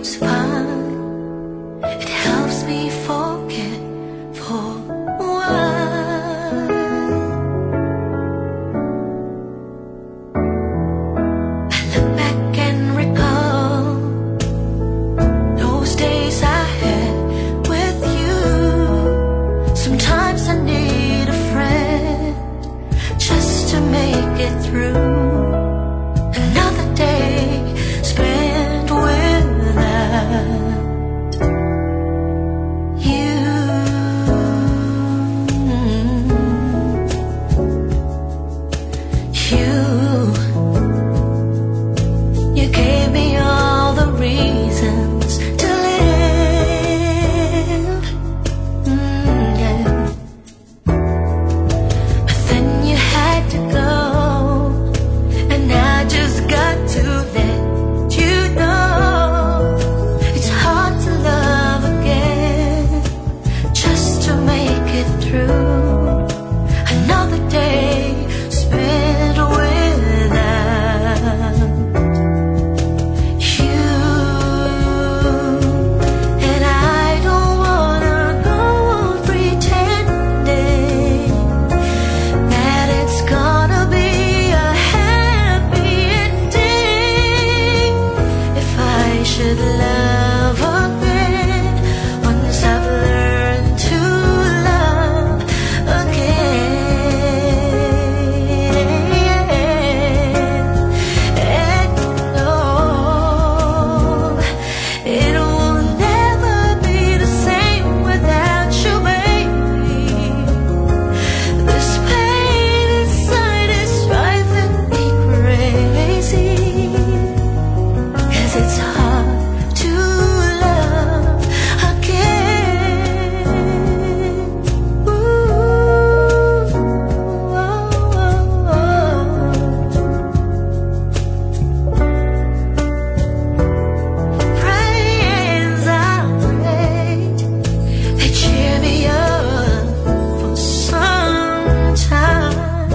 seems fine. It helps me forget for a while. I look back and recall those days I had with you. Sometimes I need a friend just to make it through. Another day spent without you. You gave me all the reasons to live. Yeah. But then you had to go, and I just got to let you know it's hard to love again just to make it through. Another day spent without you. And I don't wanna go on pretending that it's gonna be a happy ending. If I should love again, once I've learned to love again. And no, it will never be the same without you, baby. This pain inside is driving me crazy, 'cause it's hard to love again. Friends are great, they cheer me up for some time.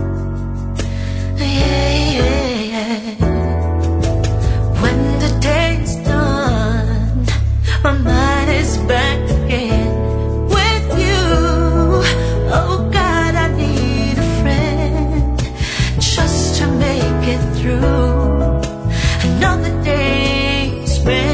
Yeah. When the day's done, my mind is back again with you. Oh God, I need a friend just to make it through. Another day spent